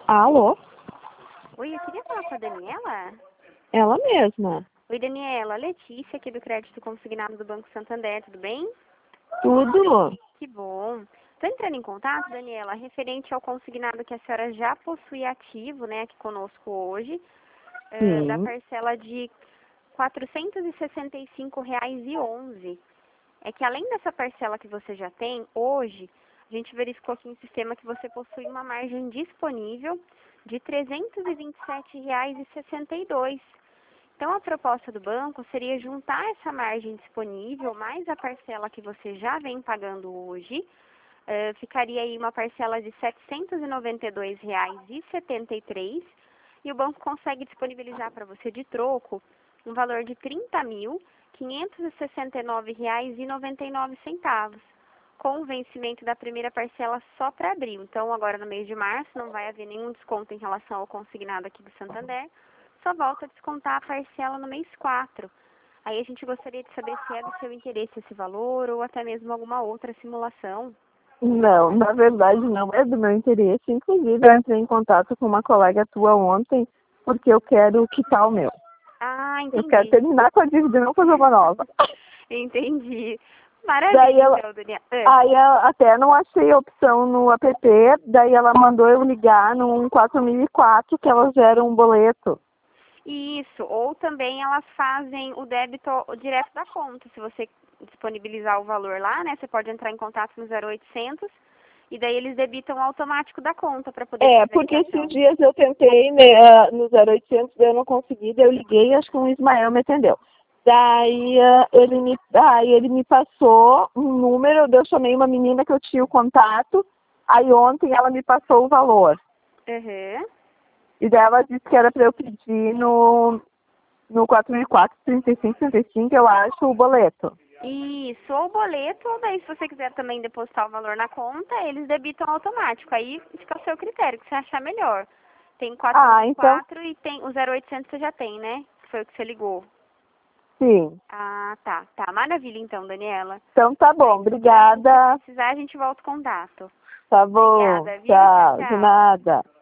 Alô? Oi, eu queria falar com a Daniela. Ela mesma. Oi, Daniela. Letícia, aqui do Crédito Consignado do Banco Santander, tudo bem? Tudo? Que bom. Estou entrando em contato, Daniela, referente ao consignado que a senhora já possui ativo, né, aqui conosco hoje, da Sim. parcela de R$ 465,11. É que além dessa parcela que você já tem, hoje, a gente verificou aqui no sistema que você possui uma margem disponível de R$ 327,62. Então, a proposta do banco seria juntar essa margem disponível mais a parcela que você já vem pagando hoje. Ficaria aí uma parcela de R$ 792,73 e o banco consegue disponibilizar para você de troco um valor de R$ 30.569,99, com o vencimento da primeira parcela só para abril. Então, agora no mês de março não vai haver nenhum desconto em relação ao consignado aqui do Santander, só volta a descontar a parcela no mês 4. Aí a gente gostaria de saber se é do seu interesse esse valor ou até mesmo alguma outra simulação. Não, na verdade não é do meu interesse. Inclusive, eu entrei em contato com uma colega tua ontem, porque eu quero quitar o meu. Ah, Eu quero entendi. terminar com a dívida e não fazer uma nova. Entendi. Daí Maravilha, ela, então, Daniela. até não achei a opção no app, daí ela mandou eu ligar no 4004, que elas geram um boleto. Isso, ou também elas fazem o débito direto da conta. Se você disponibilizar o valor lá, né, você pode entrar em contato no 0800 e daí eles debitam automático da conta para poder fazer a Porque esses quitação. dias eu tentei no 0800, daí eu não consegui, daí eu liguei, acho que o Ismael me atendeu. Daí ele me passou um número, daí eu chamei uma menina que eu tinha o contato, aí ontem ela me passou o valor. Uhum. E daí ela disse que era para eu pedir no 4004, 3535, eu acho, o boleto. Isso, ou boleto, ou daí se você quiser também depositar o valor na conta, eles debitam automático. Aí fica ao seu critério, o que você achar melhor. Tem Então, 404 e tem o 0800 você já tem, né? Que foi o que você ligou. sim. Ah, tá. Tá, maravilha então, Daniela. Então tá bom, Se obrigada. precisar, a gente volta o contato. Tá bom, Obrigada, viu? Tchau, tchau, de tchau. nada.